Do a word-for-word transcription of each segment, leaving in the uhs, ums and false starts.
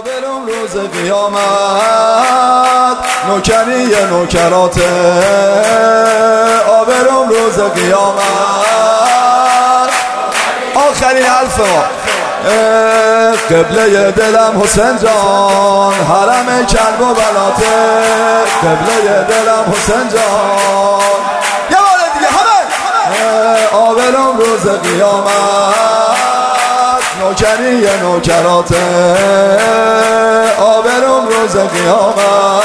آبرم روز قیامت نوکری نوکرات آبرم روز قیامت آخرین حرف ما قبله دلم حسین جان حرم کرب و بلاته قبله دلم حسین جان یه بار دیگه همه آبرم روز قیامت نوکری نوکرات آبرم روز قیامت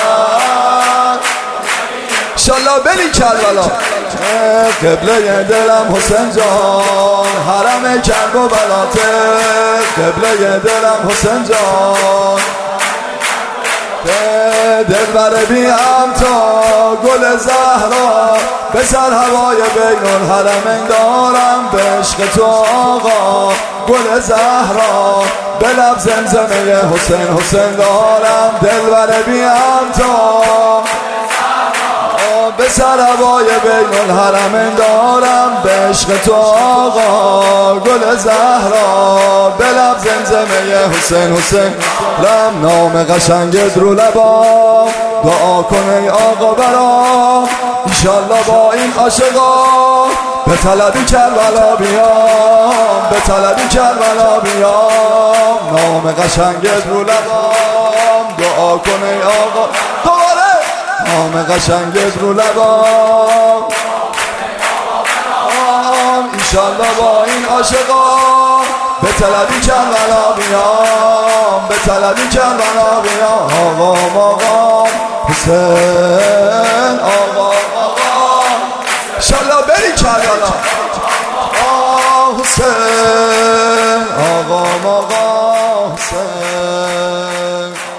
انشالله بری کربلا قبله دلم حسین جان حرم کرب و بلاته قبله دلم حسین جان دلبر بیم تا گل زهرا به سر هوای بین الحرمین دارم به عشق تو آقا گل زهرا به لب زمزمه حسین حسین دارم دلبر بیم تا به سر هوای بین الحرمین دارم به عشق تو آقا گل زهرا به لب زمزمه حسین حسین لم نام قشنگت رو لبا دعا کن ای آقا برام انشالله با این عاشقا به طلبی کربلا بیام به طلبی کربلا بیام نام قشنگت رو لبام دعا کن ای آقا دوباره نام قشنگت رو لبام انشالله با این عاشقا به طلبی کربلا بیام به طلبی کربلا بیام آقا آقا حسین آقا آقا انشالله بری کربلا آقا حسین آقا آقا حسین